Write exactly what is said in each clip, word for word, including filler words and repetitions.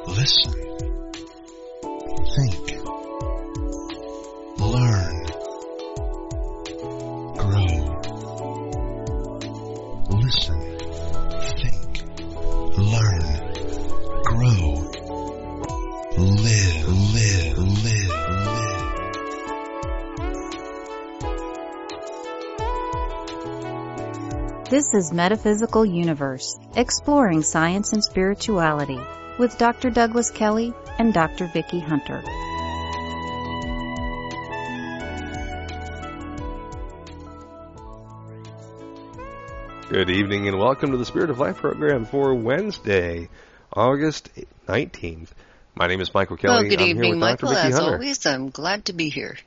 Listen. Think. Learn. Grow. Listen. Think. Learn. Grow. Live, live, live, live. This is Metaphysical Universe, exploring science and spirituality, with Doctor Douglas Kelly and Doctor Vicki Hunter. Good evening and welcome to the Spirit of Life program for Wednesday, August nineteenth. My name is Michael Kelly. Well, good I'm evening, here with Michael. Doctor Vicki As Hunter. always, I'm glad to be here.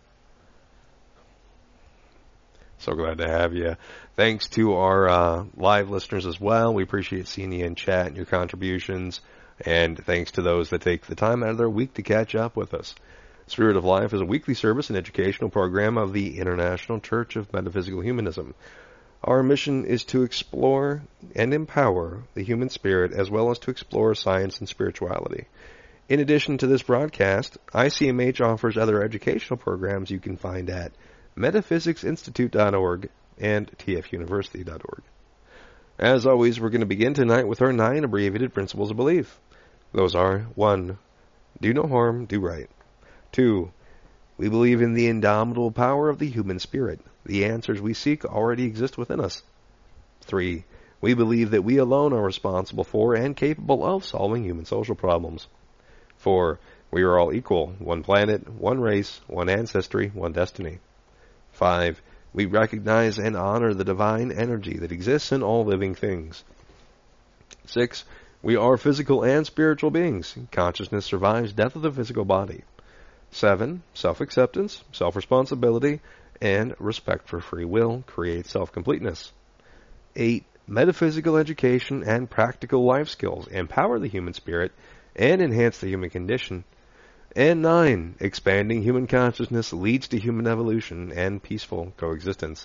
So glad to have you. Thanks to our uh, live listeners as well. We appreciate seeing you in chat and your contributions. And thanks to those that take the time out of their week to catch up with us. Spirit of Life is a weekly service and educational program of the International Church of Metaphysical Humanism. Our mission is to explore and empower the human spirit as well as to explore science and spirituality. In addition to this broadcast, I C M H offers other educational programs you can find at metaphysics institute dot org and t f university dot org. As always, we're going to begin tonight with our nine abbreviated principles of belief. Those are: one. Do no harm, do right. two. We believe in the indomitable power of the human spirit. The answers we seek already exist within us. three. We believe that we alone are responsible for and capable of solving human social problems. four. We are all equal. One planet, one race, one ancestry, one destiny. five. We recognize and honor the divine energy that exists in all living things. six. We are physical and spiritual beings. Consciousness survives death of the physical body. seven. Self-acceptance, self-responsibility, and respect for free will create self-completeness. eight. Metaphysical education and practical life skills empower the human spirit and enhance the human condition. And nine. Expanding human consciousness leads to human evolution and peaceful coexistence.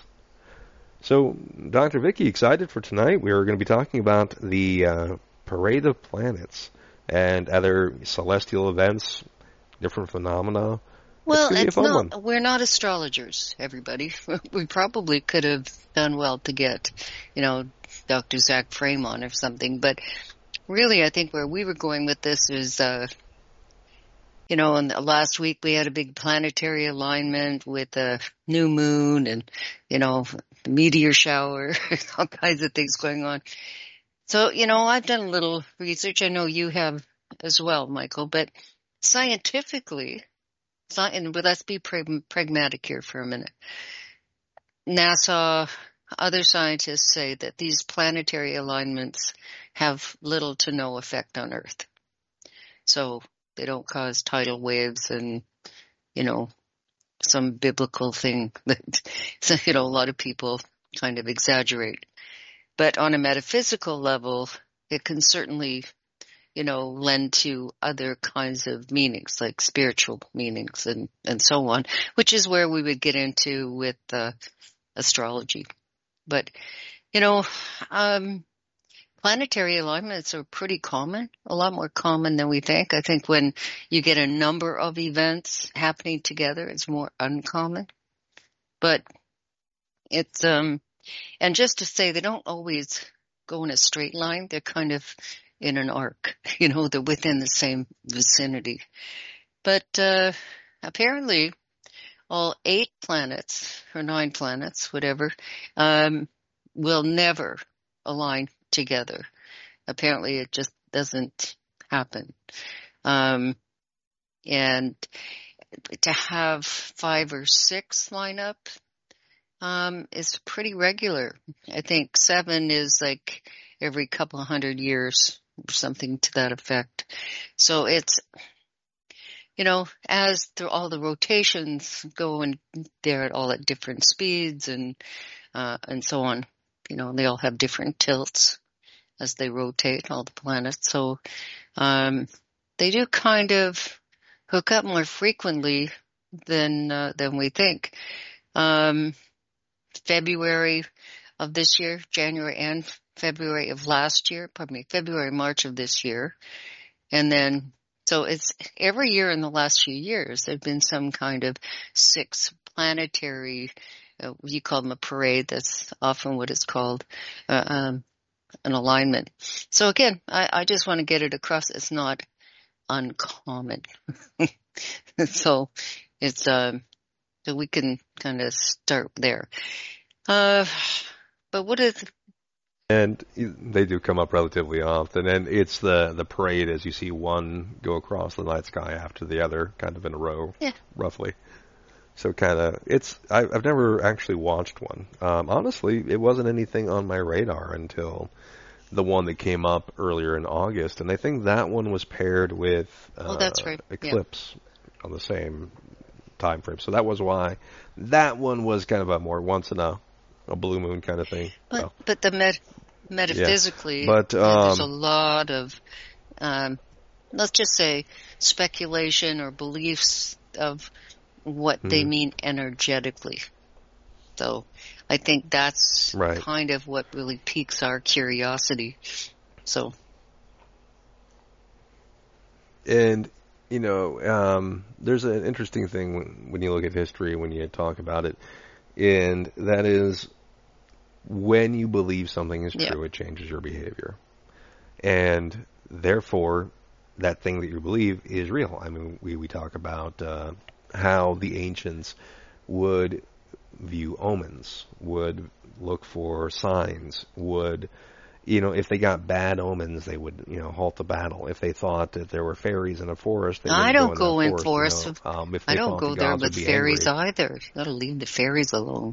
So, Doctor Vicki, excited for tonight. We are going to be talking about the uh, Parade of Planets and other celestial events, different phenomena. Well, it's, it's not. One. We're not astrologers, everybody. We probably could have done well to get, you know, Doctor Zach Frame on or something. But really, I think where we were going with this is, uh, you know, and last week we had a big planetary alignment with a new moon and, you know, the meteor shower, all kinds of things going on. So, you know, I've done a little research. I know you have as well, Michael, but scientifically, and let's be pragmatic here for a minute. NASA, other scientists say that these planetary alignments have little to no effect on Earth. So they don't cause tidal waves and, you know, some biblical thing that, you know, a lot of people kind of exaggerate. But on a metaphysical level, it can certainly, you know, lend to other kinds of meanings, like spiritual meanings and, and so on, which is where we would get into with uh, astrology. But, you know, um, planetary alignments are pretty common, a lot more common than we think. I think when you get a number of events happening together, it's more uncommon. But it's, um, and just to say, they don't always go in a straight line. They're kind of in an arc, you know, they're within the same vicinity. But uh, apparently all eight planets, or nine planets, whatever, um, will never align together. Apparently it just doesn't happen. Um, and to have five or six line up um, is pretty regular. I think seven is like every couple of hundred years or something to that effect. So it's, you know, as the, all the rotations go and they're all at different speeds and uh, and so on, you know, they all have different tilts as they rotate, all the planets. So um, they do kind of hook up more frequently than uh, than we think. Um, February of this year, January and February of last year, pardon me, February, March of this year, and then So it's every year in the last few years, there've been some kind of six planetary, uh, you call them a parade. That's often what it's called, uh, um, an alignment. So again, I, I just want to get it across. It's not uncommon. So it's, um, so we can kind of start there. Uh, but what is, And they do come up relatively often, and it's the, the parade as you see one go across the night sky after the other, kind of in a row, yeah, roughly. So kind of, it's, I, I've never actually watched one. Um, honestly, it wasn't anything on my radar until the one that came up earlier in August, and I think that one was paired with uh, oh, that's right. Eclipse yeah. on the same time frame. So that was why that one was kind of a more once in a, a blue moon kind of thing. But, so. but the met, metaphysically, yeah. but, um, uh, there's a lot of, um, let's just say, speculation or beliefs of what mm-hmm. they mean energetically. So I think that's right. kind of what really piques our curiosity. So, and you know, um, there's an interesting thing when, when you look at history, when you talk about it, and that is when you believe something is true, yeah. it changes your behavior, and therefore that thing that you believe is real. I mean, we we talk about uh, how the ancients would view omens, would look for signs, would, you know, if they got bad omens, they would, you know, halt the battle. If they thought that there were fairies in a forest, they I don't go in, go in forests. You know, um, if they I don't go the there with fairies angry. either. You gotta leave the fairies alone.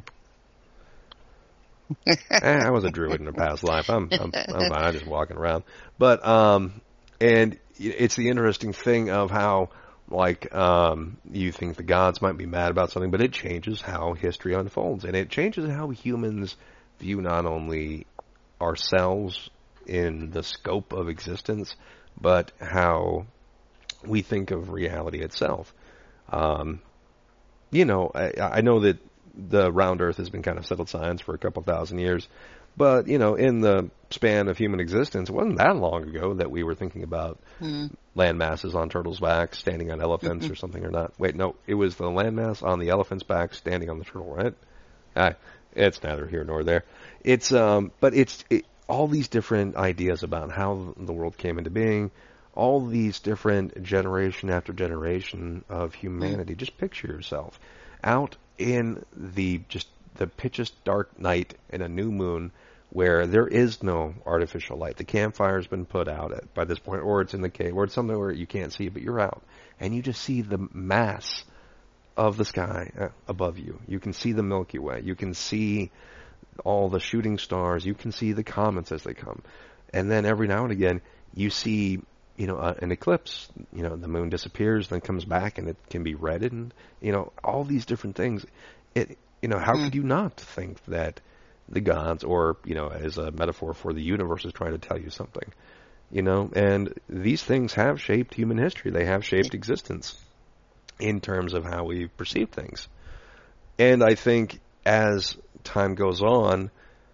eh, I was a druid in a past life. I'm, I'm, I'm, I'm just walking around. But, um, and it's the interesting thing of how, like, um, you think the gods might be mad about something, but it changes how history unfolds, and it changes how humans view not only ourselves in the scope of existence, but how we think of reality itself. Um, you know, I, I know that the round Earth has been kind of settled science for a couple thousand years, but, you know, in the span of human existence, it wasn't that long ago that we were thinking about mm. land masses on turtles' backs, standing on elephants mm-hmm. or something or not. Wait, no, it was the landmass on the elephant's back, standing on the turtle, right? Ah, it's neither here nor there. It's, um, but it's it, all these different ideas about how the world came into being, all these different generation after generation of humanity. Mm. Just picture yourself out in the just the pitchest dark night in a new moon, where there is no artificial light. The campfire's been put out at, by this point, or it's in the cave, or it's somewhere where you can't see, but you're out. And you just see the mass of the sky uh, above you. You can see the Milky Way. You can see all the shooting stars. You can see the comets as they come. And then every now and again, you see, you know, uh, an eclipse. You know, the moon disappears, then comes back, and it can be redded, and, you know, all these different things. It, you know, how mm. could you not think that the gods, or, you know, as a metaphor for the universe, is trying to tell you something, you know? And these things have shaped human history. They have shaped existence in terms of how we perceive things. And I think as time goes on,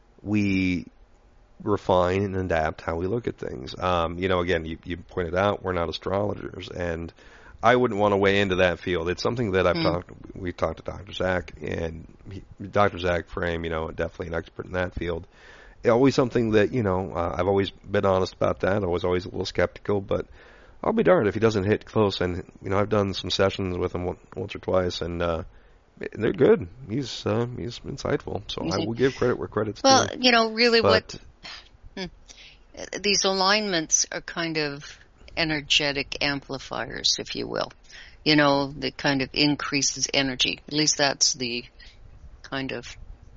we refine and adapt how we look at things. Um, you know, again, you, you pointed out we're not astrologers, and I wouldn't want to weigh into that field. It's something that I've mm. talked, we talked to Doctor Zach, and he, Doctor Zach Frame, you know, definitely an expert in that field. Always something that, you know, uh, I've always been honest about that. I was always a little skeptical, but I'll be darned if he doesn't hit close. And, you know, I've done some sessions with him once or twice, and uh, they're good. He's uh, he's insightful. So I will give credit where credit's due. Well, you know, really but, what hmm, these alignments are kind of energetic amplifiers, if you will, you know, that kind of increases energy. At least that's the kind of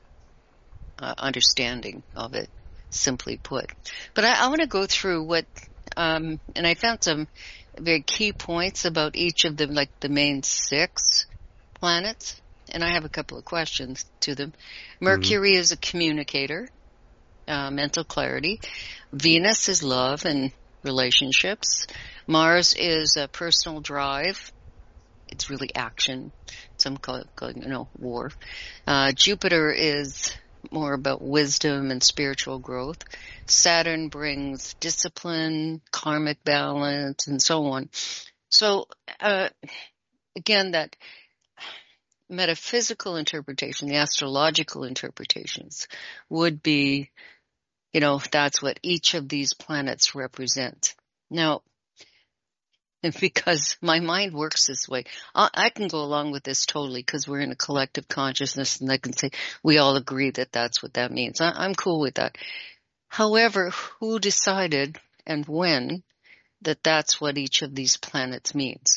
uh, understanding of it, simply put. But I, I want to go through what, um, and I found some very key points about each of them, like the main six planets, and I have a couple of questions to them. Mercury mm-hmm. is a communicator, uh, mental clarity. Venus is love and relationships. Mars is a personal drive. It's really action. Some call it, call it you know, war. Uh, Jupiter is more about wisdom and spiritual growth. Saturn brings discipline, karmic balance, and so on. So, uh, again, that metaphysical interpretation, the astrological interpretations would be, you know, that's what each of these planets represent. Now, and because my mind works this way, I, I can go along with this totally because we're in a collective consciousness, and I can say we all agree that that's what that means. I, I'm cool with that. However, who decided and when that that's what each of these planets means?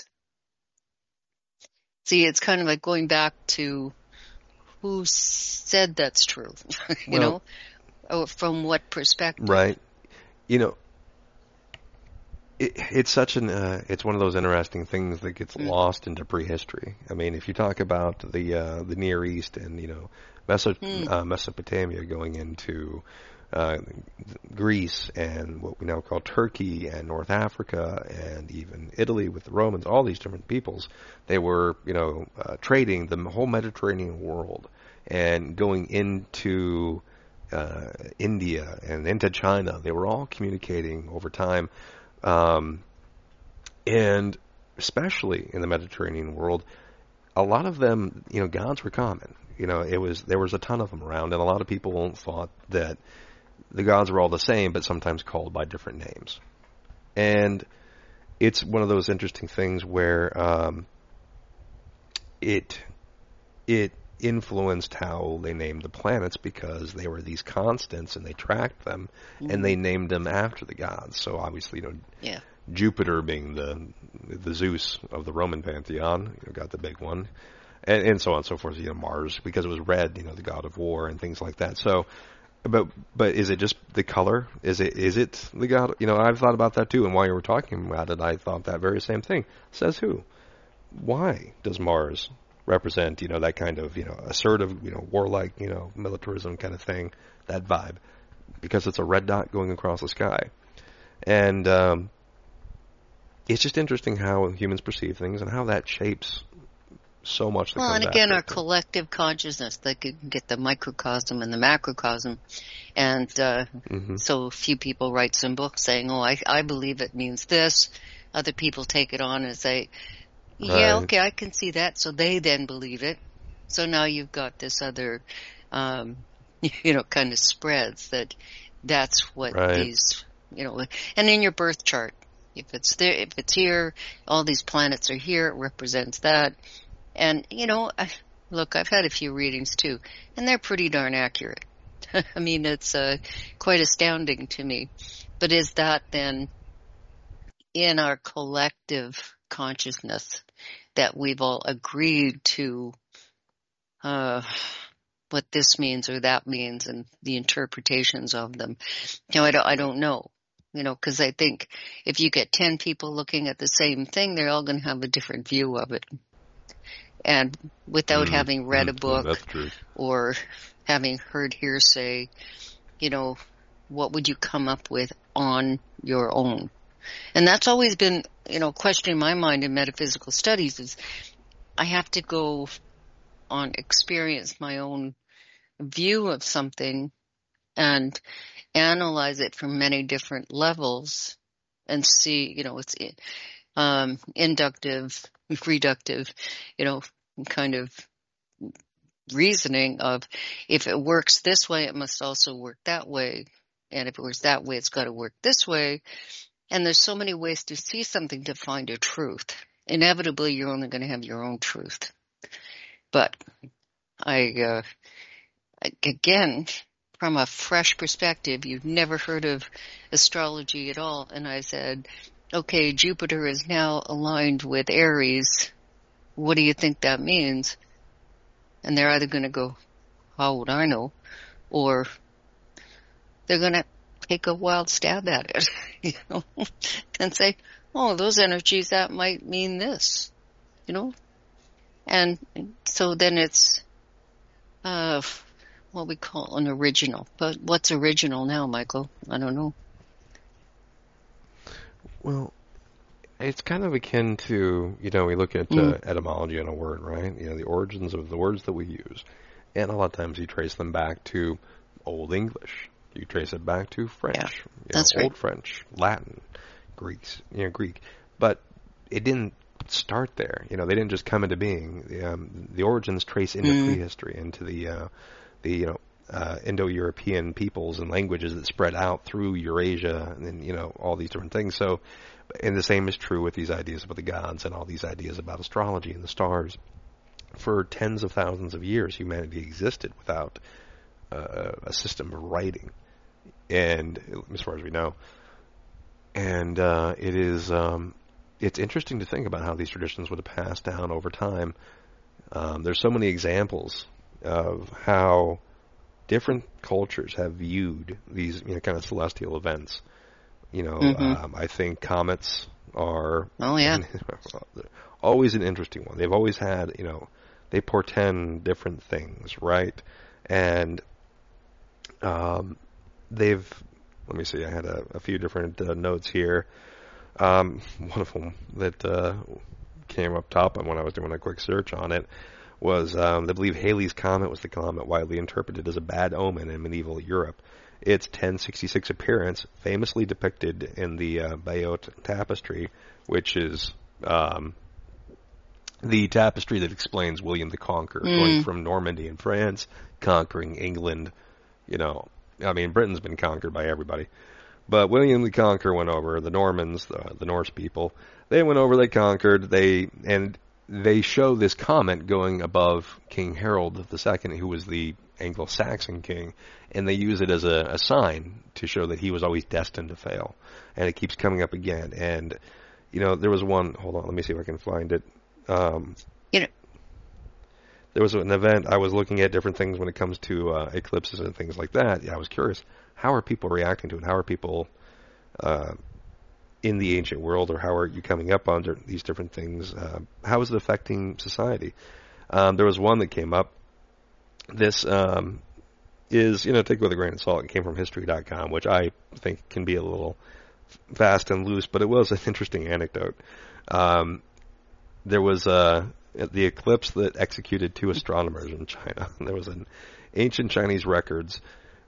See, it's kind of like going back to who said that's true, you Well, know, or from what perspective. right. You know, it, it's such an, uh, it's one of those interesting things that gets Mm. lost into prehistory. I mean, if you talk about the, uh, the Near East and, you know, Meso- Mm. uh, Mesopotamia going into, uh, Greece and what we now call Turkey and North Africa and even Italy with the Romans, all these different peoples, they were, you know, uh, trading the whole Mediterranean world and going into, uh, India and into China. They were all communicating over time. Um, and especially in the Mediterranean world, a lot of them, you know, gods were common. You know, it was, there was a ton of them around, and a lot of people thought that the gods were all the same, but sometimes called by different names. And it's one of those interesting things where, um, it, it influenced how they named the planets because they were these constants and they tracked them Mm. and they named them after the gods. So obviously, you know, Yeah. Jupiter being the the Zeus of the Roman pantheon, you know, got the big one, and, and so on and so forth. You know, Mars because it was red, you know, the god of war and things like that. So, but but is it just the color? Is it is it the god? You know, I've thought about that too. And while you were talking about it, I thought that very same thing. Says who? Why does Mars represent, you know, that kind of, you know, assertive, you know, warlike, you know, militarism kind of thing, that vibe? Because it's a red dot going across the sky. And um, it's just interesting how humans perceive things and how that shapes so much that Well, comes and again, after our it. collective consciousness, that can get the microcosm and the macrocosm. And uh, Mm-hmm. so a few people write some books saying, oh, I, I believe it means this. Other people take it on and say, yeah, Right. okay, I can see that. So they then believe it. So now you've got this other, um, you know, kind of spreads that that's what Right. these, you know, and in your birth chart, if it's there, if it's here, all these planets are here, it represents that. And, you know, I, look, I've had a few readings too, and they're pretty darn accurate. I mean, it's uh, quite astounding to me. But is that then in our collective consciousness that we've all agreed to uh, what this means or that means and the interpretations of them? You know, I don't, I don't know. You know, because I think if you get ten people looking at the same thing, they're all going to have a different view of it. And without Mm, having read a mm, book That's true. or having heard hearsay, you know, what would you come up with on your own? And that's always been, you know, questioning my mind in metaphysical studies is I have to go on experience my own view of something and analyze it from many different levels and see, you know, it's um, inductive, reductive, you know, kind of reasoning of if it works this way, it must also work that way. And if it works that way, it's got to work this way. And there's so many ways to see something to find a truth. Inevitably, you're only going to have your own truth. But I, uh, again, from a fresh perspective, you've never heard of astrology at all. And I said, okay, Jupiter is now aligned with Aries. What do you think that means? And they're either going to go, how would I know? Or they're going to take a wild stab at it, you know, and say, oh, those energies, that might mean this, you know? And so then it's, uh, what we call an original. But what's original now, Michael? I don't know. Well, it's kind of akin to, you know, we look at uh, Mm. etymology on a word, right? You know, the origins of the words that we use. And a lot of times you trace them back to Old English. You trace it back to French. Yeah, you that's know, right. Old French, Latin, Greeks, you know, Greek. But it didn't start there. You know, they didn't just come into being. Um, the origins trace into Mm. prehistory, into the uh, the you know uh, Indo-European peoples and languages that spread out through Eurasia, and then, you know, all these different things. So, and the same is true with these ideas about the gods and all these ideas about astrology and the stars. For tens of thousands of years, humanity existed without uh, a system of writing, and as far as we know, and uh, it is. Um, It's interesting to think about how these traditions would have passed down over time. Um, there's so many examples of how different cultures have viewed these, you know, kind of celestial events. You know, Mm-hmm. um, I think comets are Oh, yeah. always an interesting one. They've always had, you know, they portend different things, right? And um, they've, let me see, I had a, a few different uh, notes here. Um, one of them that uh, came up top when I was doing a quick search on it was um, they believe Halley's Comet was the comet widely interpreted as a bad omen in medieval Europe. Its ten sixty-six appearance, famously depicted in the uh, Bayeux Tapestry, which is um, the tapestry that explains William the Conqueror Mm. going from Normandy in France, conquering England. You know, I mean, Britain's been conquered by everybody. But William the Conqueror went over, the Normans, the, the Norse people, they went over, they conquered, they, and they show this comet going above King Harold the Second, who was the Anglo-Saxon king, and they use it as a, a sign to show that he was always destined to fail. And it keeps coming up again. And, you know, there was one, hold on, let me see if I can find it. Um, You know, there was an event, I was looking at different things when it comes to uh, eclipses and things like that. Yeah, I was curious. How are people reacting to it? How are people uh, in the ancient world, or how are you coming up on these different things? Uh, how is it affecting society? Um, there was one that came up. This um, is, you know, take it with a grain of salt. It came from history dot com, which I think can be a little fast and loose, but it was an interesting anecdote. Um, there was uh, the eclipse that executed two astronomers in China. There was an ancient Chinese records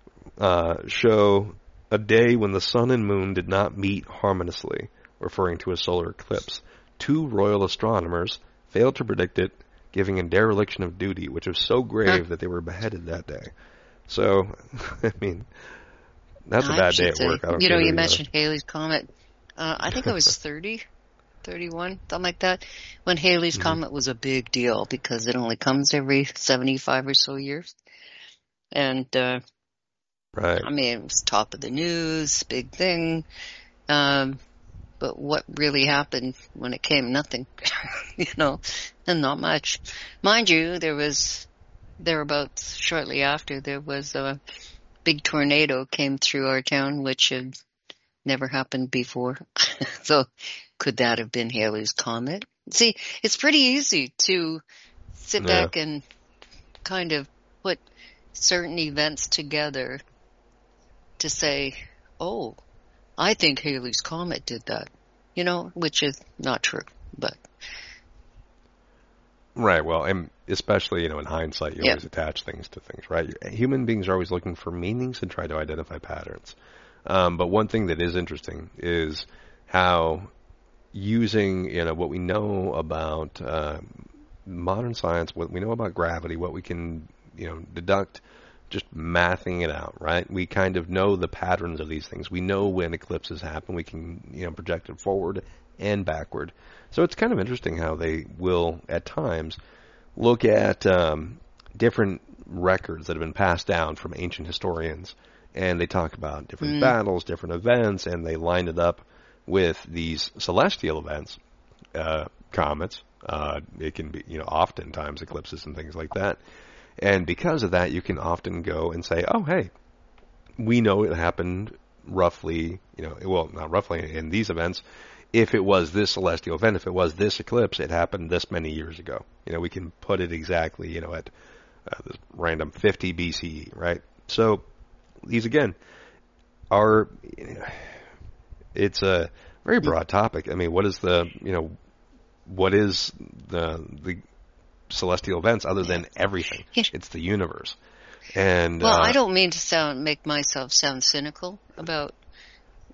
Uh, show a day when the sun and moon did not meet harmoniously, referring to a solar eclipse. Two royal astronomers failed to predict it, giving a dereliction of duty, which was so grave Huh. that they were beheaded that day. So, I mean, that's a I bad should day at say, work. I don't you care know, who you are. mentioned Halley's Comet. Uh, I think I was thirty, thirty-one, something like that, when Halley's Mhm. Comet was a big deal because it only comes every seventy-five or so years. And, uh, Right. I mean, it was top of the news, big thing. Um, but what really happened when it came? Nothing, you know, and not much. Mind you, there was, thereabouts shortly after, there was a big tornado came through our town, which had never happened before. So could that have been Halley's Comet? See, it's pretty easy to sit Yeah. back and kind of put certain events together to say, oh, I think Halley's Comet did that, you know, which is not true, but. Right, well, and especially, you know, in hindsight, you Yeah. always attach things to things, right? Human beings are always looking for meanings and try to identify patterns. Um, but one thing that is interesting is how using, you know, what we know about uh, modern science, what we know about gravity, what we can, you know, deduct, just mathing it out, right? We kind of know the patterns of these things. We know when eclipses happen. We can, you know, project it forward and backward. So it's kind of interesting how they will, at times, look at um, different records that have been passed down from ancient historians, and they talk about different Mm. battles, different events, and they line it up with these celestial events, uh, comets. Uh, it can be, you know, oftentimes eclipses and things like that. And because of that, you can often go and say, oh, hey, we know it happened roughly, you know, well, not roughly in these events. If it was this celestial event, if it was this eclipse, it happened this many years ago. You know, we can put it exactly, you know, at uh, this random fifty B C E, right? So these, again, are, it's a very broad topic. I mean, what is the, you know, what is the, the celestial events other than everything? It's the universe. And Well, uh, I don't mean to sound make myself sound cynical about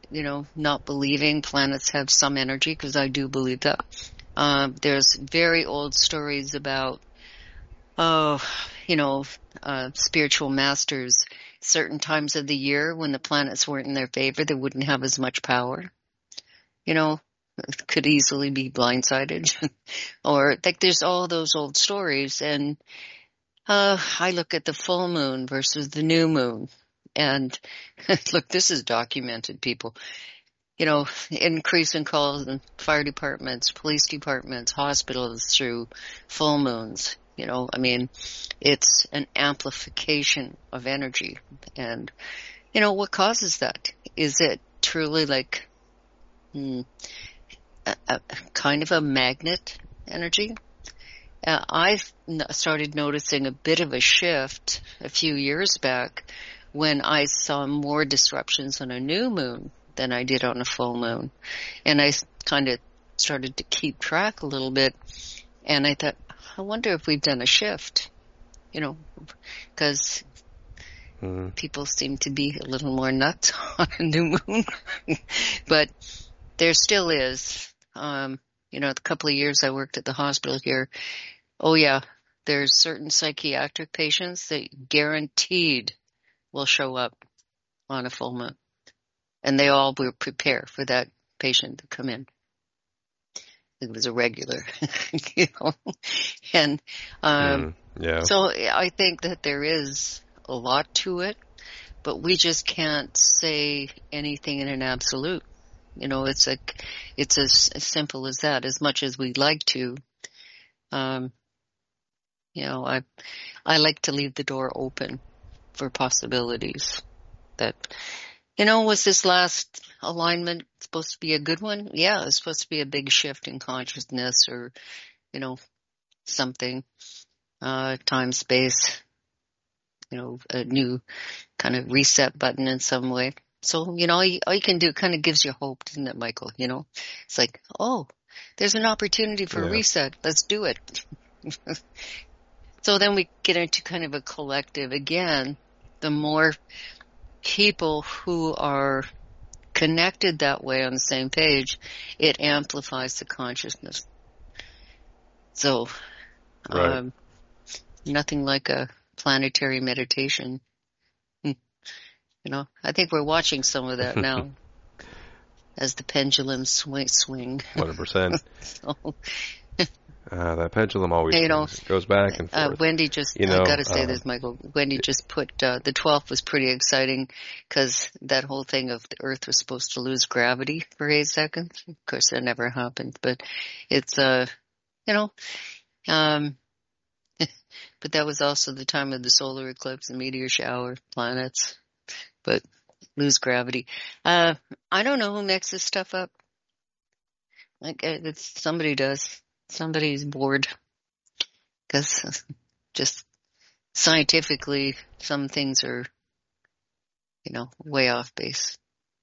you know, not believing planets have some energy, because I do believe that. Uh, there's very old stories about, oh, you know, uh, spiritual masters, certain times of the year when the planets weren't in their favor, they wouldn't have as much power. You know, could easily be blindsided. Or like there's all those old stories. And uh, I look at the full moon versus the new moon. And look, this is documented, people. You know, increase in calls in fire departments, police departments, hospitals through full moons. You know, I mean, it's an amplification of energy. And, you know, what causes that? Is it truly like hmm, a, a kind of a magnet energy? Uh, I started noticing a bit of a shift a few years back when I saw more disruptions on a new moon than I did on a full moon. And I kind of started to keep track a little bit. And I thought, I wonder if we've done a shift, you know, because mm. people seem to be a little more nuts on a new moon. But there still is, um, you know, the couple of years I worked at the hospital here, oh yeah, there's certain psychiatric patients that guaranteed will show up on a full moon. And they all were prepared for that patient to come in. It was a regular, you know, and um, mm, yeah. So I think that there is a lot to it, but we just can't say anything in an absolute. You know, it's like it's as, as simple as that. As much as we'd like to, um, you know, I I like to leave the door open for possibilities. That, you know, was this last alignment supposed to be a good one? Yeah, it's supposed to be a big shift in consciousness, or, you know, something, uh, time, space, you know, a new kind of reset button in some way. So, you know, all you, all you can do kind of gives you hope, doesn't it, Michael? You know, it's like, oh, there's an opportunity for yeah. a reset. Let's do it. So then we get into kind of a collective again. The more people who are connected that way on the same page, it amplifies the consciousness. So, right. um, nothing like a planetary meditation. You know, I think we're watching some of that now as the pendulum swing. swing. one hundred percent. So, Uh, that pendulum always you know, goes back and forth. Uh, Wendy just, you know, I gotta say uh, this, Michael, Wendy just put, uh, the twelfth was pretty exciting because that whole thing of the Earth was supposed to lose gravity for eight seconds. Of course, that never happened, but it's, uh, you know, um, but that was also the time of the solar eclipse and meteor shower, planets, but lose gravity. Uh, I don't know who makes this stuff up. Like, it's, somebody does. Somebody's bored, because just scientifically, some things are, you know, way off base.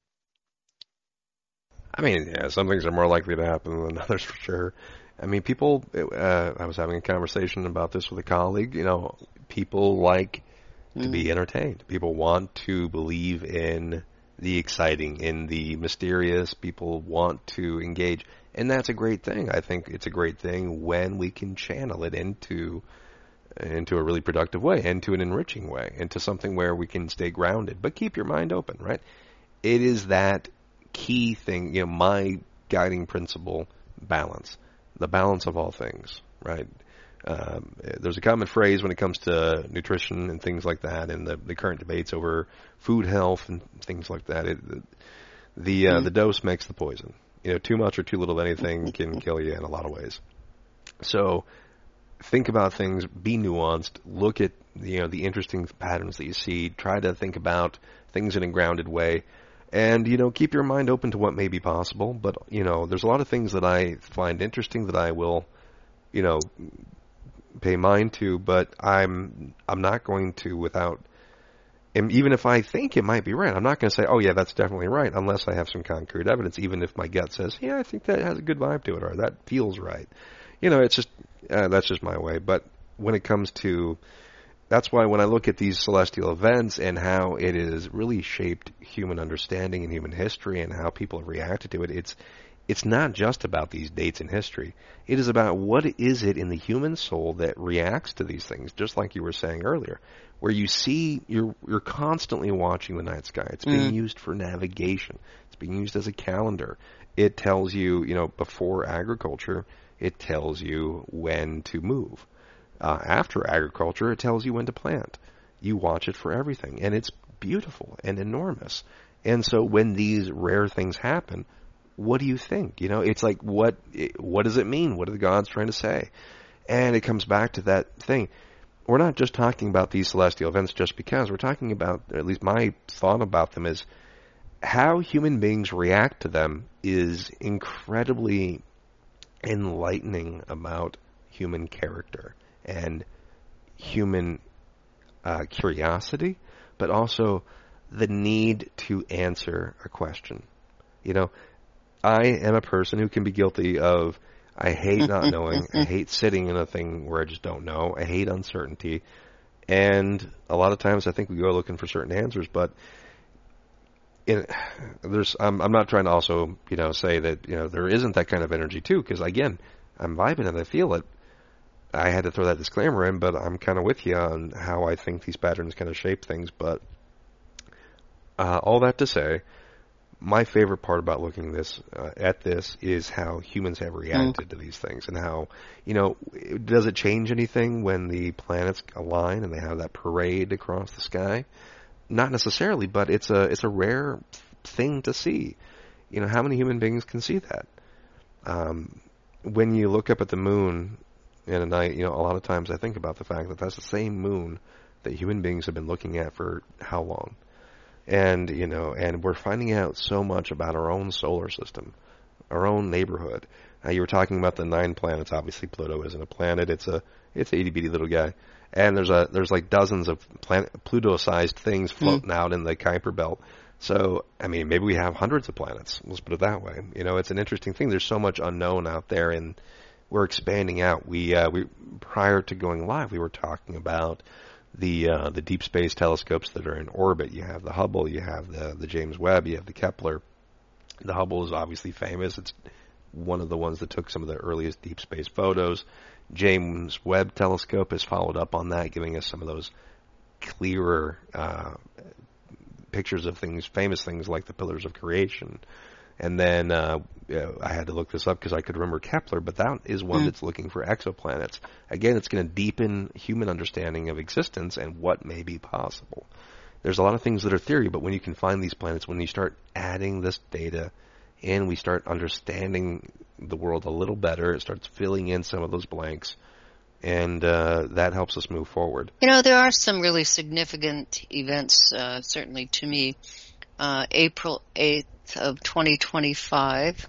I mean, yeah, some things are more likely to happen than others for sure. I mean, people, uh, I was having a conversation about this with a colleague, you know, people like to mm. be entertained. People want to believe in the exciting, in the mysterious. People want to engage. And that's a great thing. I think it's a great thing when we can channel it into into a really productive way, into an enriching way, into something where we can stay grounded. But keep your mind open, right? It is that key thing, you know, my guiding principle, balance. The balance of all things, right? Um, there's a common phrase when it comes to nutrition and things like that, and the, the current debates over food health and things like that. It, the the, uh, mm. the dose makes the poison. You know, too much or too little of anything can kill you in a lot of ways. So think about things, be nuanced, look at, you know, the interesting patterns that you see, try to think about things in a grounded way, and, you know, keep your mind open to what may be possible. But, you know, there's a lot of things that I find interesting that I will, you know, pay mind to, but I'm I'm not going to without... And even if I think it might be right, I'm not going to say, oh, yeah, that's definitely right, unless I have some concrete evidence, even if my gut says, yeah, I think that has a good vibe to it, or that feels right. You know, it's just, uh, that's just my way. But when it comes to that's why when I look at these celestial events and how it has really shaped human understanding and human history and how people have reacted to it, it's it's not just about these dates in history. It is about what is it in the human soul that reacts to these things, just like you were saying earlier, where you see, you're, you're constantly watching the night sky. It's being mm. used for navigation. It's being used as a calendar. It tells you, you know, before agriculture, it tells you when to move. Uh, after agriculture, it tells you when to plant. You watch it for everything, and it's beautiful and enormous. And so when these rare things happen, what do you think? You know, it's like, what what does it mean? What are the gods trying to say? And it comes back to that thing. We're not just talking about these celestial events just because. We're talking about, or at least my thought about them is, how human beings react to them is incredibly enlightening about human character and human uh, curiosity, but also the need to answer a question. You know, I am a person who can be guilty of, I hate not knowing, I hate sitting in a thing where I just don't know, I hate uncertainty, and a lot of times I think we go looking for certain answers, but in, there's, I'm, I'm not trying to also, you know, say that, you know, there isn't that kind of energy too, because again, I'm vibing and I feel it. I had to throw that disclaimer in, but I'm kind of with you on how I think these patterns kind of shape things. But uh, all that to say, my favorite part about looking this uh, at this is how humans have reacted mm. to these things, and how, you know, does it change anything when the planets align and they have that parade across the sky? Not necessarily, but it's a it's a rare thing to see. You know, how many human beings can see that? Um, when you look up at the moon in a night, you know, a lot of times I think about the fact that that's the same moon that human beings have been looking at for how long? And, you know, and we're finding out so much about our own solar system, our own neighborhood. Now, you were talking about the nine planets. Obviously, Pluto isn't a planet. It's a, it's a itty bitty little guy. And there's a, there's like dozens of planet, Pluto-sized things floating mm. out in the Kuiper Belt. So, I mean, maybe we have hundreds of planets. Let's put it that way. You know, it's an interesting thing. There's so much unknown out there, and we're expanding out. We, uh, we, prior to going live, we were talking about the uh, the deep space telescopes that are in orbit. You have the Hubble, you have the the James Webb, you have the Kepler. The Hubble is obviously famous. It's one of the ones that took some of the earliest deep space photos. James Webb telescope has followed up on that, giving us some of those clearer uh, pictures of things, famous things like the Pillars of Creation. And then uh, I had to look this up because I could remember Kepler, but that is one mm. that's looking for exoplanets. Again, it's going to deepen human understanding of existence and what may be possible. There's a lot of things that are theory, but when you can find these planets, when you start adding this data in, we start understanding the world a little better. It starts filling in some of those blanks, and uh, that helps us move forward. You know, there are some really significant events, uh, certainly to me. Uh, April eighth of twenty twenty-five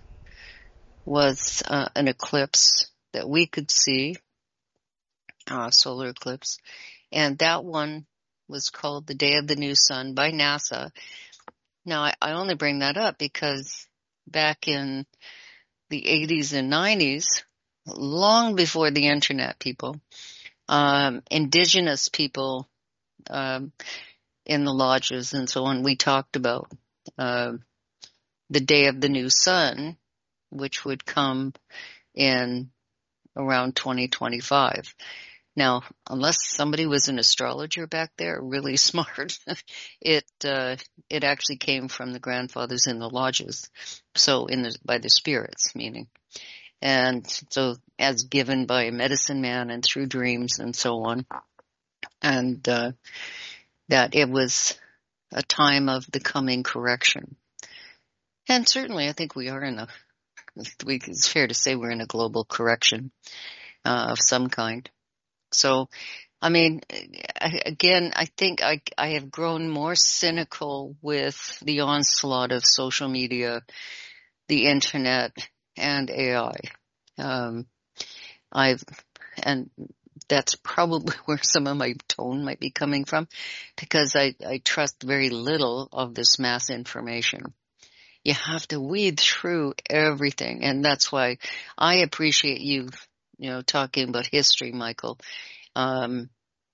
was uh, an eclipse that we could see, uh, solar eclipse, and that one was called the Day of the New Sun by NASA. Now, I, I only bring that up because back in the eighties and nineties, long before the internet, people, um, indigenous people um, in the lodges and so on, we talked about uh, the Day of the New Sun, which would come in around twenty twenty-five. Now, unless somebody was an astrologer back there, really smart, it uh, it actually came from the grandfathers in the lodges, so in the by the spirits, meaning, and so as given by a medicine man and through dreams and so on, and uh, that it was a time of the coming correction. And certainly, I think we are in a. It's fair to say we're in a global correction uh, of some kind. So, I mean, I, again, I think I, I have grown more cynical with the onslaught of social media, the internet, and A I. Um, I've, and that's probably where some of my tone might be coming from, because I, I trust very little of this mass information. You have to weed through everything, and that's why I appreciate you, you know, talking about history, Michael. Um,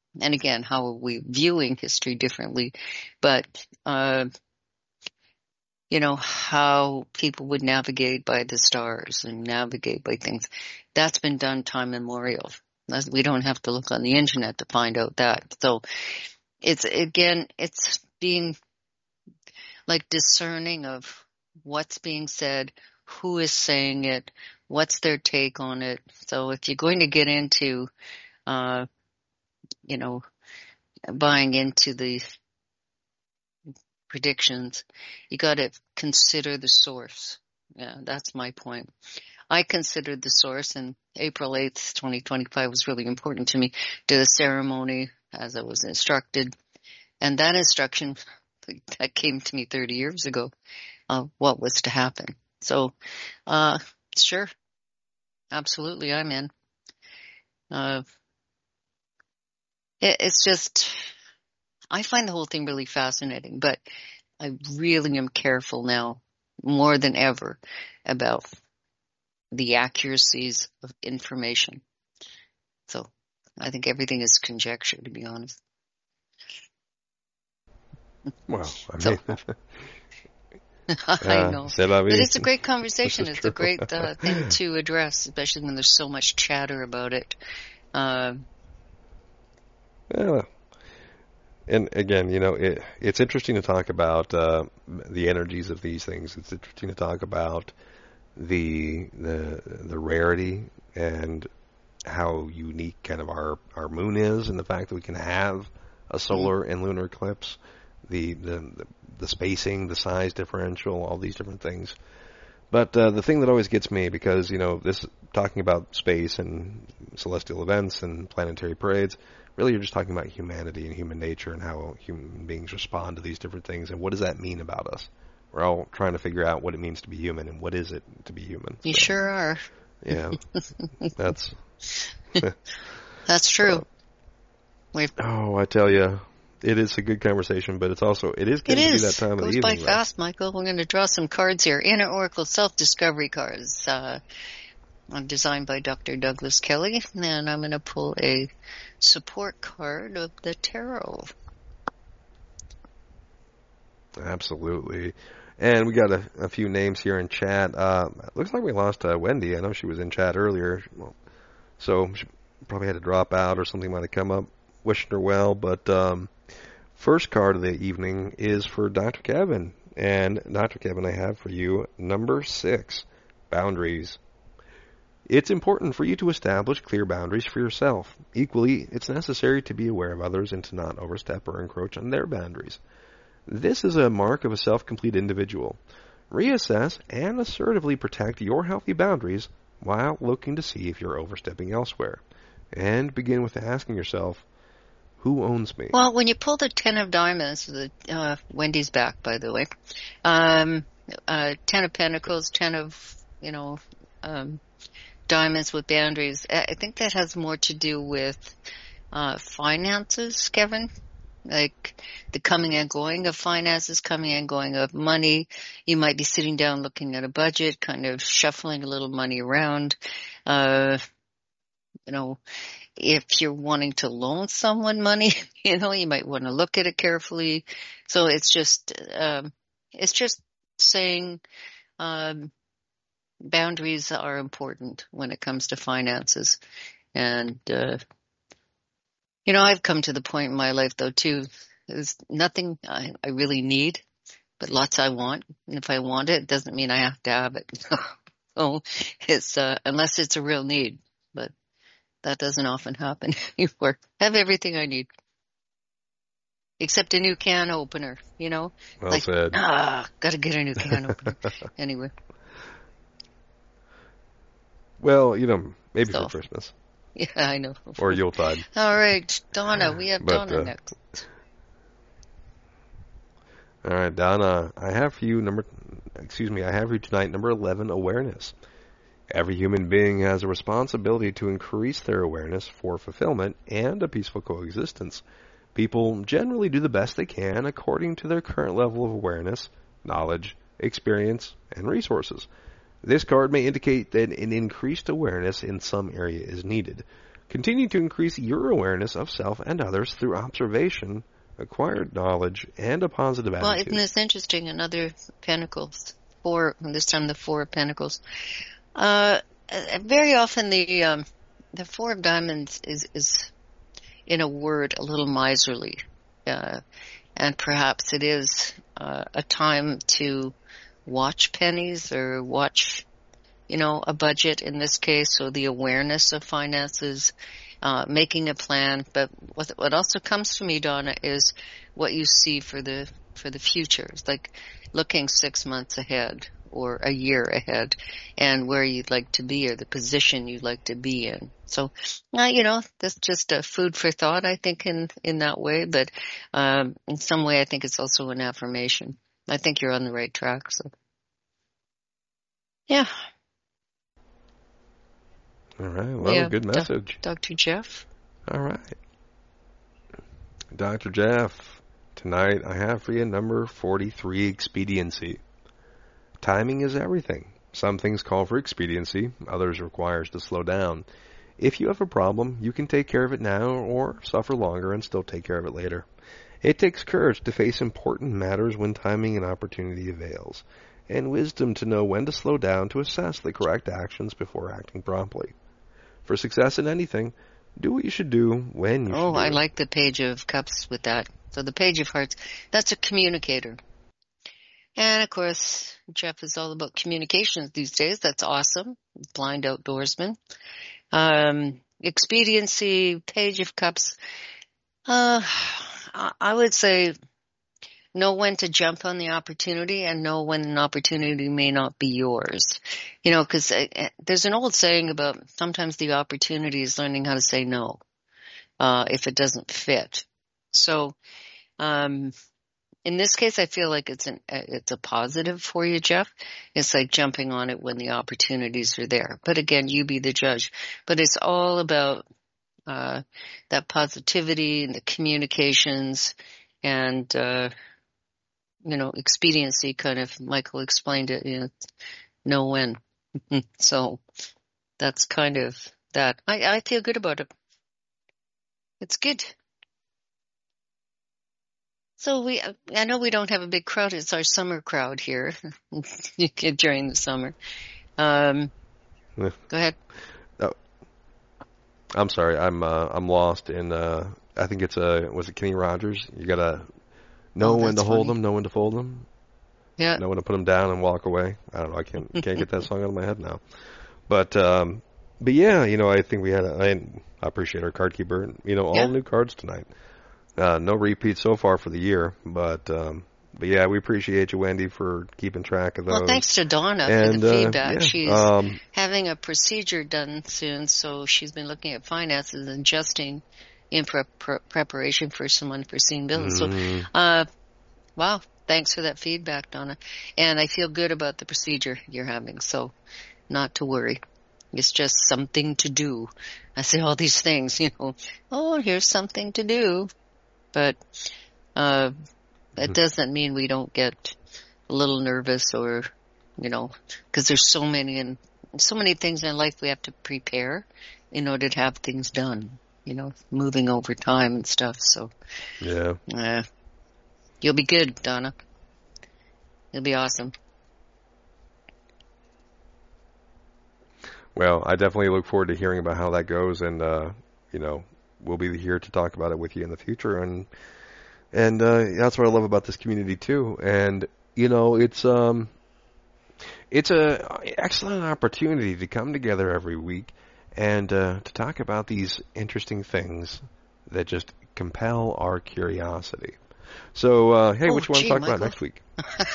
and again, how are we viewing history differently? But, uh, you know, how people would navigate by the stars and navigate by things. That's been done time immemorial. We don't have to look on the internet to find out that. So it's, again, it's being like discerning of what's being said, who is saying it, what's their take on it. So if you're going to get into, uh, you know, buying into the predictions, you got to consider the source. Yeah, that's my point. I considered the source, and April eighth, twenty twenty-five was really important to me. Did a ceremony as I was instructed, and that instruction that came to me thirty years ago of what was to happen. So, uh, sure, absolutely, I'm in. Uh, it, it's just, I find the whole thing really fascinating, but I really am careful now, more than ever, about the accuracies of information. So I think everything is conjecture, to be honest. Well, I mean, so, I know. Uh, but it's a great conversation. It's true. a great uh, thing to address, especially when there's so much chatter about it. Uh, yeah. And again, you know, it, it's interesting to talk about uh, the energies of these things. It's interesting to talk about the the the rarity and how unique kind of our, our moon is, and the fact that we can have a solar and lunar eclipse, the the the spacing, the size differential, all these different things. But uh, the thing that always gets me, because, you know, this talking about space and celestial events and planetary parades, really you're just talking about humanity and human nature and how human beings respond to these different things, and what does that mean about us? We're all trying to figure out what it means to be human, and what is it to be human. You so, sure are. Yeah, that's that's true. We've, oh, I tell you, it is a good conversation, but it's also it is getting it to is. be that time of Goes the evening. by fast, Michael. We're going to draw some cards here. Inner Oracle Self-Discovery cards, uh, designed by Doctor Douglas Kelly, and I'm going to pull a support card of the tarot. Absolutely. And we got a, a few names here in chat. Uh, looks like we lost uh, Wendy. I know she was in chat earlier, so she probably had to drop out or something might have come up. Wishing her well. But um, first card of the evening is for Doctor Kevin. And Doctor Kevin, I have for you number six, boundaries. It's important for you to establish clear boundaries for yourself. Equally, it's necessary to be aware of others and to not overstep or encroach on their boundaries. This is a mark of a self-complete individual. Reassess and assertively protect your healthy boundaries while looking to see if you're overstepping elsewhere. And begin with asking yourself, who owns me? Well, when you pull the Ten of Diamonds, the uh, Wendy's back, by the way. Um, uh, Ten of Pentacles, Ten of, you know, um, Diamonds with boundaries. I think that has more to do with uh, finances, Kevin. Like the coming and going of finances, coming and going of money. You might be sitting down looking at a budget, kind of shuffling a little money around. Uh, you know, if you're wanting to loan someone money, you know, you might want to look at it carefully. So it's just, um, it's just saying, um, boundaries are important when it comes to finances. And, uh, you know, I've come to the point in my life, though, too, there's nothing I, I really need, but lots I want. And if I want it, it doesn't mean I have to have it. So it's, uh, unless it's a real need, but that doesn't often happen anymore. I have everything I need. Except a new can opener, you know? Well like, said. Ah, gotta get a new can opener. Anyway. Well, you know, maybe So. for Christmas. Yeah, I know. Or Yuletide. All right, Donna. We have But, Donna uh, next. All right, Donna, I have for you number, excuse me, I have for you tonight number eleven, awareness. Every human being has a responsibility to increase their awareness for fulfillment and a peaceful coexistence. People generally do the best they can according to their current level of awareness, knowledge, experience, and resources. This card may indicate that an increased awareness in some area is needed. Continue to increase your awareness of self and others through observation, acquired knowledge, and a positive Well, attitude. isn't this interesting? Another Pentacles, four, this time the Four of Pentacles. Uh, very often the um, the Four of Diamonds is, is, in a word, a little miserly. Uh, and perhaps it is uh, a time to watch pennies or watch, you know, a budget in this case, so the awareness of finances, uh, making a plan. But what, what also comes to me, Donna, is what you see for the for the future. It's like looking six months ahead or a year ahead, and where you'd like to be or the position you'd like to be in. So, uh, you know, that's just a food for thought, I think, in in that way. But um, in some way, I think it's also an affirmation. I think you're on the right track. So, yeah. All right. Well, Yeah, good message. Doctor Jeff. All right. Doctor Jeff, tonight I have for you number forty-three, expediency. Timing is everything. Some things call for expediency, others require us to slow down. If you have a problem, you can take care of it now or suffer longer and still take care of it later. It takes courage to face important matters when timing and opportunity avails, and wisdom to know when to slow down to assess the correct actions before acting promptly. For success in anything, do what you should do when you Oh, should do I it. like the Page of Cups with that. So the Page of Hearts, that's a communicator. And of course, Jeff is all about communications these days. That's awesome. Blind outdoorsman. Um, expediency, Page of Cups. Uh, I I would say know when to jump on the opportunity and know when an opportunity may not be yours. You know, because uh, there's an old saying about sometimes the opportunity is learning how to say no uh, if it doesn't fit. So um, in this case, I feel like it's an uh, it's a positive for you, Jeff. It's like jumping on it when the opportunities are there. But again, you be the judge. But it's all about uh, that positivity and the communications and uh, you know, expediency, kind of. Michael explained it. You know, know when. So that's kind of that. I I feel good about it. It's good. So we, I know we don't have a big crowd. It's our summer crowd here during the summer. Um, Yeah. go ahead. Oh, I'm sorry. I'm uh, I'm lost in. Uh, I think it's a was it Kenny Rogers? You gotta know Oh, when to that's hold funny. them, know when to fold them, Yeah. know when to put them down and walk away. I don't know. I can't can't get that song out of my head now. But um, but yeah, you know, I think we had. A, I, I appreciate our card keeper. You know, all Yeah. new cards tonight. Uh, no repeats so far for the year, but um, but yeah, we appreciate you, Wendy, for keeping track of those. Well, thanks to Donna for and the uh, feedback. yeah, She's um, having a procedure done soon, so she's been looking at finances and adjusting in pre- pre- preparation for some unforeseen bills. mm, So, uh, wow, thanks for that feedback, Donna. And I feel good about the procedure you're having, so not to worry. It's just something to do. I say all these things, you know, oh, here's something to do. But uh, that doesn't mean we don't get a little nervous or, you know, because there's so many and so many things in life we have to prepare in order to have things done, you know, moving over time and stuff. So, yeah. uh, you'll be good, Donna. You'll be awesome. Well, I definitely look forward to hearing about how that goes, and uh, you know, we'll be here to talk about it with you in the future, and and uh, that's what I love about this community too. And you know, it's um, it's a excellent opportunity to come together every week and uh, to talk about these interesting things that just compel our curiosity. So, uh, hey, Oh, what you want gee, to talk Michael. about next week?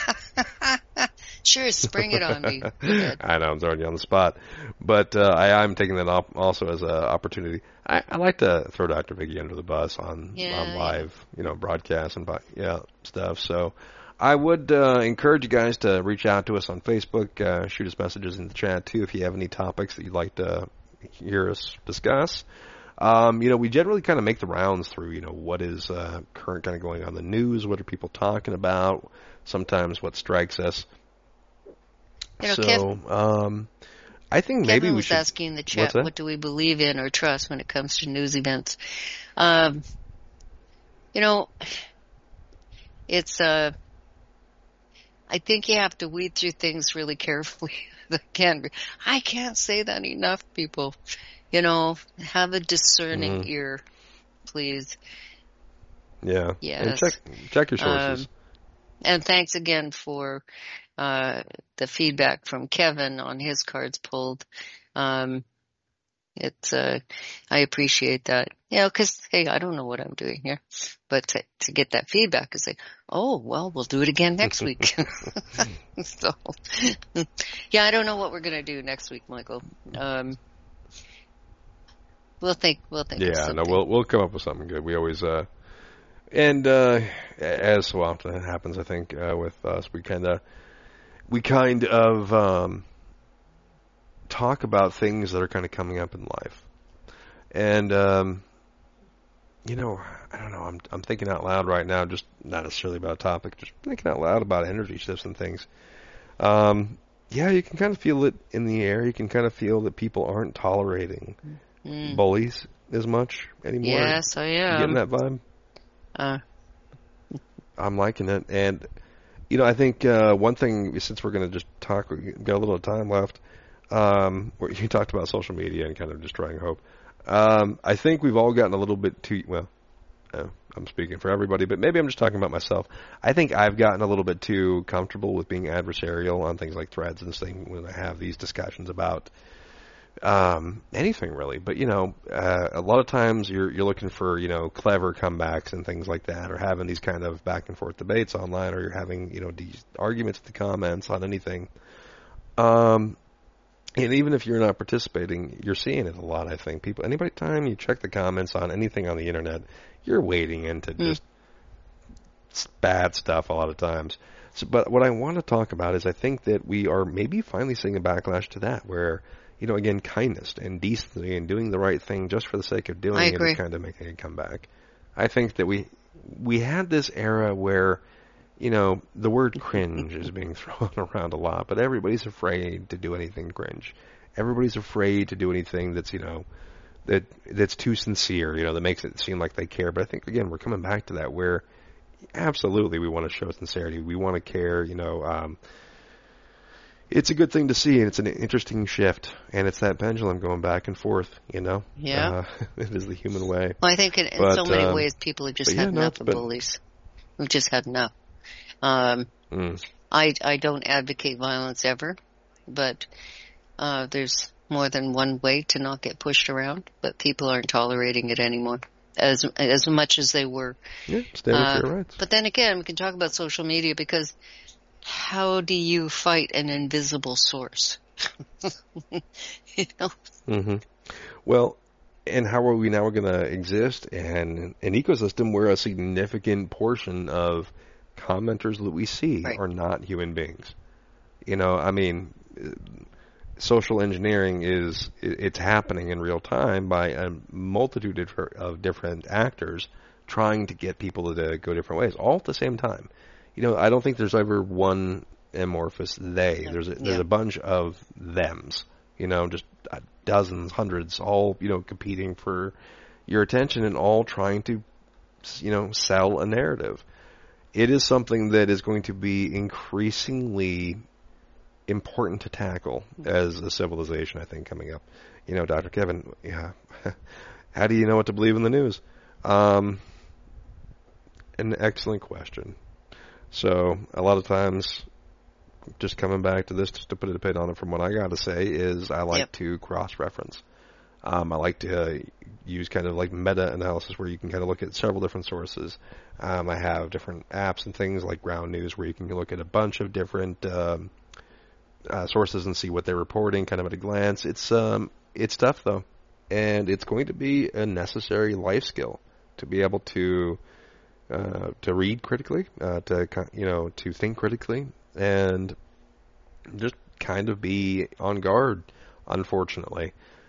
Sure, spring it on me. Go ahead. I know I'm throwing you on the spot, but uh, I, I'm taking that op- also as an opportunity. I, I like to throw Doctor Vicky under the bus on Yeah, on yeah. live, you know, broadcasts and bo- yeah stuff. So I would uh, encourage you guys to reach out to us on Facebook, uh, shoot us messages in the chat too if you have any topics that you'd like to hear us discuss. Um, you know, we generally kind of make the rounds through, you know, what is uh, current kind of going on in the news, what are people talking about, sometimes what strikes us. You know, So, Kev- um, I think maybe Kevin we was should. asking in the What's chat, that? what do we believe in or trust when it comes to news events? Um, you know, it's, uh, I think you have to weed through things really carefully. I can't, I can't say that enough, people. You know, have a discerning Mhm. ear, please. Yeah. And Yes. check check your sources. Um, and thanks again for uh, the feedback from Kevin on his cards pulled. Um, it's uh, I appreciate that. You know, because hey, I don't know what I'm doing here, but to, to get that feedback is like, oh well, we'll do it again next week. So, yeah, I don't know what we're gonna do next week, Michael. Um, we'll think. We'll think. Of Yeah, something. no, we'll we'll come up with something good. We always uh, and uh, as so often happens, I think uh, with us, we kind of we kind of um, talk about things that are kind of coming up in life, and um, you know, I don't know. I'm I'm thinking out loud right now, just not necessarily about a topic, just thinking out loud about energy shifts and things. Um, yeah, you can kind of feel it in the air. You can kind of feel that people aren't tolerating Mm. bullies as much anymore. Yes, I You am. getting that vibe? Uh, I'm liking it, and you know, I think uh, one thing, since we're going to just talk, we got a little time left. Um, where you talked about social media and kind of destroying hope. Um, I think we've all gotten a little bit too well. Uh, I'm speaking for everybody, but maybe I'm just talking about myself. I think I've gotten a little bit too comfortable with being adversarial on things like threads and things when I have these discussions about um, anything really. But you know, uh, a lot of times you're you're looking for you know clever comebacks and things like that, or having these kind of back and forth debates online, or you're having you know these arguments in the comments on anything. Um, and even if you're not participating, you're seeing it a lot. I think people, anybody time you check the comments on anything on the internet, you're wading into Mm. just bad stuff a lot of times. So, but what I want to talk about is I think that we are maybe finally seeing a backlash to that, where you know, again, kindness and decency and doing the right thing just for the sake of doing I it agree. is kind of making a comeback. I think that we we had this era where, you know, the word cringe is being thrown around a lot, but everybody's afraid to do anything cringe. Everybody's afraid to do anything that's, you know, that that's too sincere, you know, that makes it seem like they care. But I think, again, we're coming back to that where absolutely we want to show sincerity. We want to care, you know. Um, it's a good thing to see, and it's an interesting shift, and it's that pendulum going back and forth, you know. Yeah. Uh, it is the human way. Well, I think in, in But, so many um, ways people have just but had yeah, no, enough it's of been- bullies. We've just had enough. Um, Mm. I I don't advocate violence ever, but uh, there's more than one way to not get pushed around. But people aren't tolerating it anymore as as much as they were. Yeah, stand up Uh, for your rights. But then again, we can talk about social media because how do you fight an invisible source? You know? hmm Well, and how are we now going to exist in an ecosystem where a significant portion of commenters that we see Right. are not human beings? You know, I mean, uh, social engineering is it- it's happening in real time by a multitude of of different actors trying to get people to go different ways, all at the same time. You know, I don't think there's ever one amorphous they. There's a, there's Yeah. a bunch of thems. You know, just uh, dozens, hundreds, all you know, competing for your attention and all trying to, you know, sell a narrative. It is something that is going to be increasingly important to tackle as a civilization, I think, coming up. You know, Doctor Kevin, yeah, how do you know what to believe in the news? Um, an excellent question. So a lot of times, just coming back to this, just to put a pin on it from what I got to say, is I like Yep. to cross-reference. Um, I like to uh, use kind of like meta-analysis where you can kind of look at several different sources. Um, I have different apps and things like Ground News where you can look at a bunch of different um, uh, sources and see what they're reporting kind of at a glance. It's um, it's tough though, and it's going to be a necessary life skill to be able to uh, to read critically, uh, to ki- you know, to think critically, and just kind of be on guard. Unfortunately.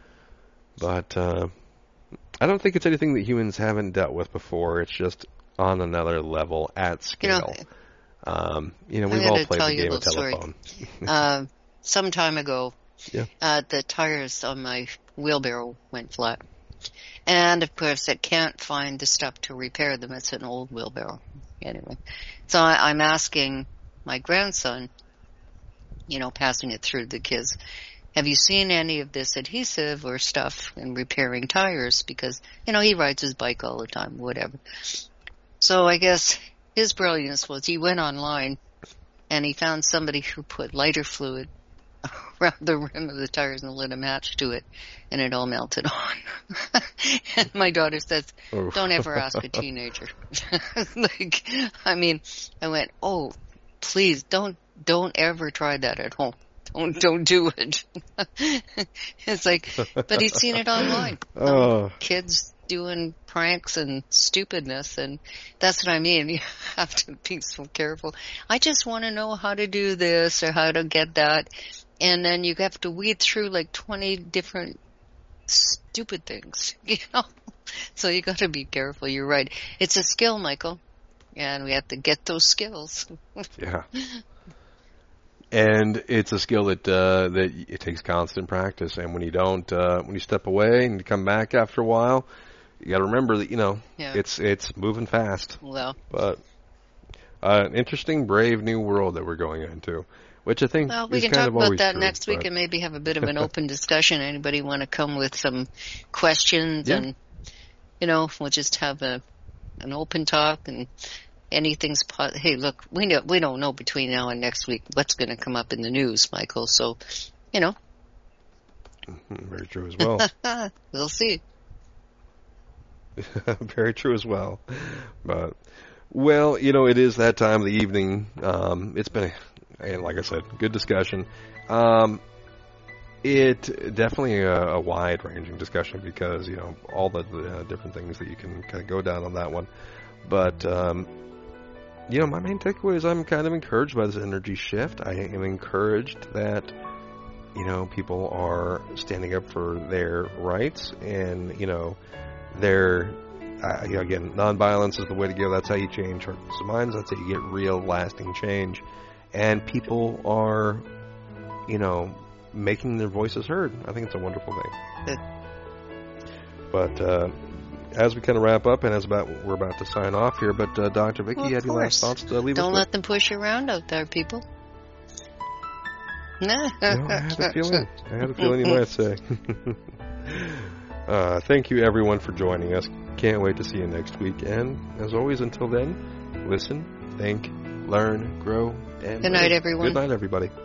But uh, I don't think it's anything that humans haven't dealt with before. It's just on another level at You know, scale. Um, you know, I'm we've all gonna played tell the you a game of little story. telephone. uh, some time ago, Yeah. Uh, the tires on my wheelbarrow went flat. And, of course, I can't find the stuff to repair them. It's an old wheelbarrow. Anyway, so I, I'm asking my grandson, you know, passing it through the kids, have you seen any of this adhesive or stuff in repairing tires? Because, you know, he rides his bike all the time, whatever. So I guess his brilliance was he went online and he found somebody who put lighter fluid around the rim of the tires and lit a match to it, and it all melted on. And my daughter says, Oh. don't ever ask a teenager. Like, I mean, I went, oh, please don't, don't ever try that at home. Don't, don't do it. It's like, but he's seen it online. Oh. Um, kids doing pranks and stupidness, and that's what I mean. You have to be so careful. I just want to know how to do this or how to get that. And then you have to weed through like twenty different stupid things, you know? So you got to be careful. You're right. It's a skill, Michael. And we have to get those skills. Yeah. And it's a skill that uh, that it takes constant practice. And when you don't, uh, when you step away and you come back after a while, you got to remember that, you know, Yeah. it's it's moving fast. Well, But uh, an interesting, brave new world that we're going into, which I think well, we is can kind talk of about always that true, next week but- and maybe have a bit of an open discussion. Anybody want to come with some questions? Yeah. And, you know, we'll just have a an open talk and anything's po- hey, look, we know we don't know between now and next week what's going to come up in the news, Michael. So, you know, Mhm, very true as well. we'll see. Very true as well. But, well, you know, it is that time of the evening. Um, it's been, a, and like I said, good discussion. Um, it definitely a, a wide-ranging discussion because, you know, all the, the uh, different things that you can kind of go down on that one. But, um, you know, my main takeaway is I'm kind of encouraged by this energy shift. I am encouraged that, you know, people are standing up for their rights and, you know, they're, uh, again, nonviolence is the way to go. That's how you change hearts and minds. That's how you get real, lasting change. And people are, you know, making their voices heard. I think it's a wonderful thing. Good. But uh, as we kind of wrap up, and as about we're about to sign off here, but uh, Doctor Vicky, Well, you of have any last course. thoughts to leave Don't us let them push you around out there, people. No, with? No, I had a feeling. I had a feeling you might say. Uh, thank you, everyone, for joining us. Can't wait to see you next week. And, as always, until then, listen, think, learn, grow, and Good night, live. everyone. Good night, everybody.